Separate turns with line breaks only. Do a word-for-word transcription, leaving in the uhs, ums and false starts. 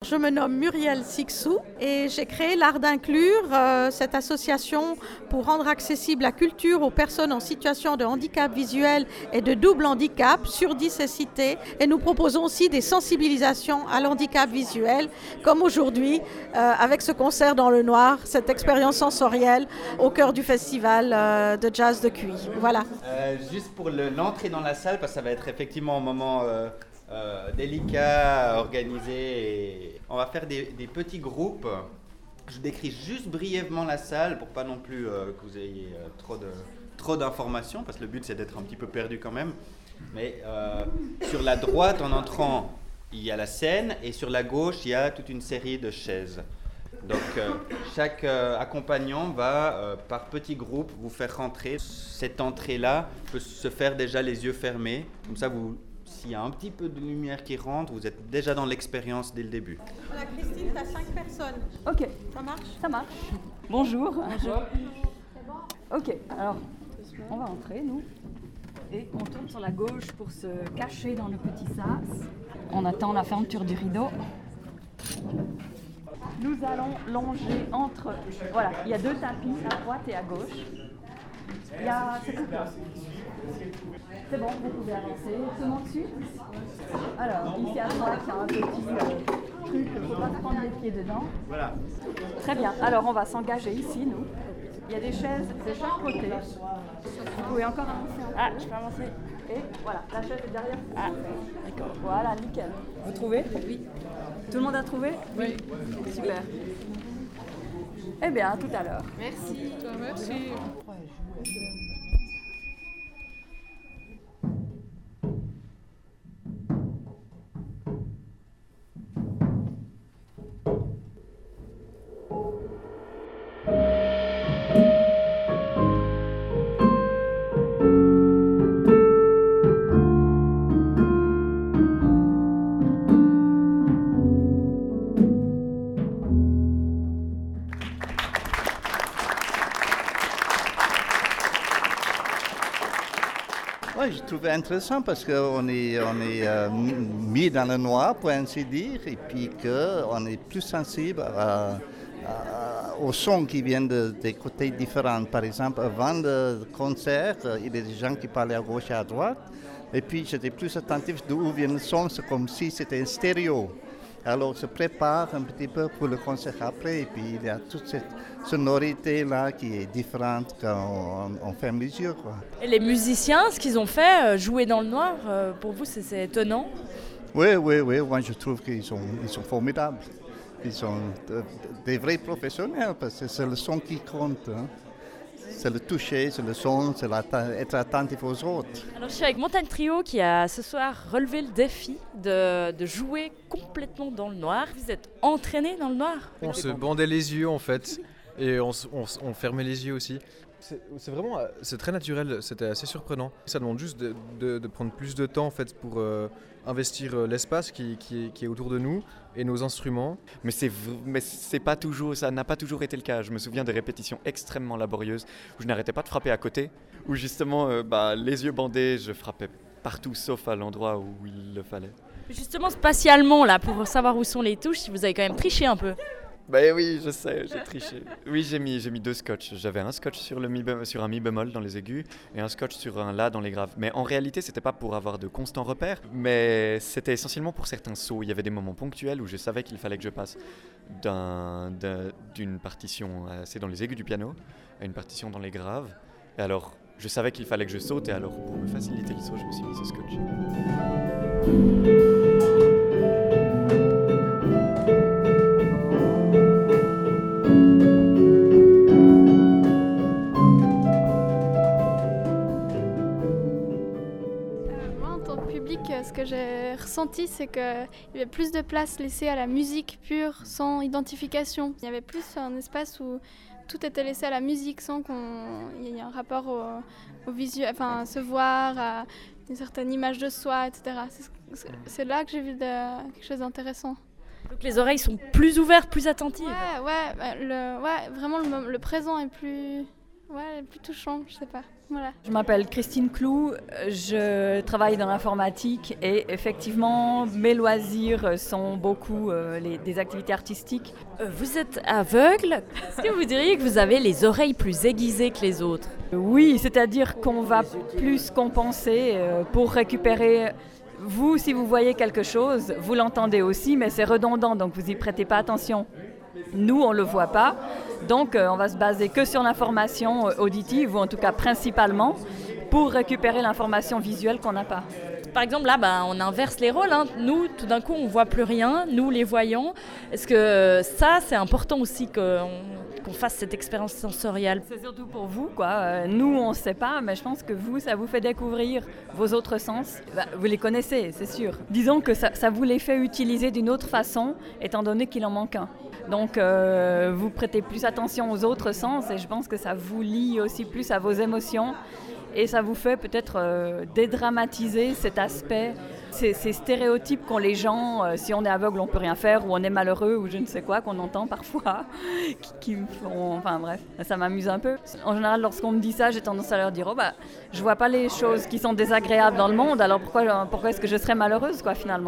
je me nomme Muriel Sixou et j'ai créé l'Art d'Inclure, euh, cette association pour rendre accessible la culture aux personnes en situation de handicap visuel et de double handicap sur dix cités. Et nous proposons aussi des sensibilisations à l'handicap visuel, comme aujourd'hui euh, avec ce concert dans le noir, cette expérience sensorielle au cœur du festival euh, de jazz de Cuy. Voilà.
Euh, juste pour le, l'entrée dans la salle, parce que ça va être effectivement un moment euh, euh, délicat, organisé. Et on va faire des, des petits groupes. Je décris juste brièvement la salle pour pas non plus euh, que vous ayez euh, trop, de, trop d'informations, parce que le but c'est d'être un petit peu perdu quand même. Mais euh, sur la droite, en entrant, il y a la scène, et sur la gauche, il y a toute une série de chaises. Donc euh, chaque euh, accompagnant va euh, par petits groupes vous faire rentrer. Cette entrée-là peut se faire déjà les yeux fermés. Comme ça, vous, s'il y a un petit peu de lumière qui rentre, vous êtes déjà dans l'expérience dès le début.
Voilà, Christine, tu as cinq personnes.
Ok.
Ça marche ?
Ça marche. Bonjour. Bonjour. Ok, alors on va entrer, nous. Et on tourne sur la gauche pour se cacher dans le petit sas. On attend la fermeture du rideau. Nous allons longer entre... Voilà, il y a deux tapis à droite et à gauche. Il y a... C'est tout là. C'est bon, vous pouvez avancer. Tout le monde dessus. Alors, ici à droite, il y a un petit euh, truc, il ne faut pas se prendre les pieds dedans.
Voilà.
Très bien, alors on va s'engager ici, nous. Il y a des chaises de chaque côté. Vous pouvez encore avancer. Ah, je peux avancer. Et voilà, la chaise est derrière. Ah, d'accord. Voilà, nickel. Vous trouvez ? Oui. Tout le monde a trouvé ? Oui. Super. Eh bien, à tout à l'heure.
Merci. Toi, merci.
Oui, je trouvais intéressant parce qu'on est, on est euh, mis dans le noir, pour ainsi dire, et puis qu'on est plus sensible à, à, aux sons qui viennent de, des côtés différents. Par exemple, avant le concert, il y a des gens qui parlaient à gauche et à droite, et puis j'étais plus attentif d'où vient le son, c'est comme si c'était un stéréo. Alors, on se prépare un petit peu pour le concert après, et puis il y a toute cette sonorité-là qui est différente quand on, on ferme les yeux, quoi.
Et les musiciens, ce qu'ils ont fait, jouer dans le noir, pour vous, c'est, c'est étonnant ?
Oui, oui, oui, moi je trouve qu'ils sont, ils sont formidables. Ils sont de, des vrais professionnels, parce que c'est le son qui compte, hein. C'est le toucher, c'est le son, c'est être attentif aux autres.
Alors je suis avec Montagne Trio qui a ce soir relevé le défi de, de jouer complètement dans le noir. Vous êtes entraîné dans le noir ?
On se bandait les yeux en fait, et on, on, on fermait les yeux aussi. C'est, c'est vraiment, c'est très naturel, c'était assez surprenant. Ça demande juste de, de, de prendre plus de temps en fait pour euh, investir l'espace qui, qui, est, qui est autour de nous et nos instruments.
Mais c'est, mais c'est pas toujours, ça n'a pas toujours été le cas. Je me souviens de répétitions extrêmement laborieuses où je n'arrêtais pas de frapper à côté, où justement, euh, bah, les yeux bandés, je frappais partout sauf à l'endroit où il le fallait.
Justement, spatialement, là, pour savoir où sont les touches, si vous avez quand même triché un peu.
Ben oui, je sais, j'ai triché. Oui, j'ai mis, j'ai mis deux scotch. J'avais un scotch sur, le mi bémol, sur un mi bémol dans les aigus et un scotch sur un la dans les graves. Mais en réalité, c'était pas pour avoir de constants repères, mais c'était essentiellement pour certains sauts. Il y avait des moments ponctuels où je savais qu'il fallait que je passe d'un, d'un, d'une partition assez dans les aigus du piano à une partition dans les graves. Et alors, je savais qu'il fallait que je saute et alors, pour me faciliter le saut, je me suis mis ce scotch.
Ce que j'ai ressenti, c'est qu'il y avait plus de place laissée à la musique pure, sans identification. Il y avait plus un espace où tout était laissé à la musique, sans qu'il y ait un rapport au, au visuel, enfin, à se voir, à une certaine image de soi, et cetera. C'est, c'est là que j'ai vu de, quelque chose d'intéressant.
Donc les oreilles sont plus ouvertes, plus attentives.
Ouais, ouais, le, ouais vraiment le, le présent est plus... Ouais, plus touchant, je sais pas. Voilà.
Je m'appelle Christine Clou, je travaille dans l'informatique et effectivement mes loisirs sont beaucoup euh, les, des activités artistiques.
Euh, vous êtes aveugle. Est-ce que vous diriez que vous avez les oreilles plus aiguisées que les autres?
Oui, c'est-à-dire qu'on va plus compenser euh, pour récupérer. Vous, si vous voyez quelque chose, vous l'entendez aussi, mais c'est redondant, donc vous n'y prêtez pas attention. Nous, on ne le voit pas, donc euh, on va se baser que sur l'information euh, auditive, ou en tout cas principalement, pour récupérer l'information visuelle qu'on n'a pas.
Par exemple, là, bah, on inverse les rôles. Hein. Nous, tout d'un coup, on ne voit plus rien, nous, les voyants. Est-ce que ça, c'est important aussi qu'on, qu'on fasse cette expérience sensorielle?
C'est surtout pour vous, quoi. Euh, nous, on ne sait pas, mais je pense que vous, ça vous fait découvrir vos autres sens. Bah, vous les connaissez, c'est sûr. Disons que ça, ça vous les fait utiliser d'une autre façon, étant donné qu'il en manque un. Donc, euh, vous prêtez plus attention aux autres sens et je pense que ça vous lie aussi plus à vos émotions et ça vous fait peut-être euh, dédramatiser cet aspect, ces, ces stéréotypes qu'ont les gens, euh, si on est aveugle, on peut rien faire, ou on est malheureux, ou je ne sais quoi, qu'on entend parfois, qui, qui me font... Enfin bref, ça m'amuse un peu. En général, lorsqu'on me dit ça, j'ai tendance à leur dire « Oh bah, je vois pas les choses qui sont désagréables dans le monde, alors pourquoi, pourquoi est-ce que je serais malheureuse, quoi, finalement ?»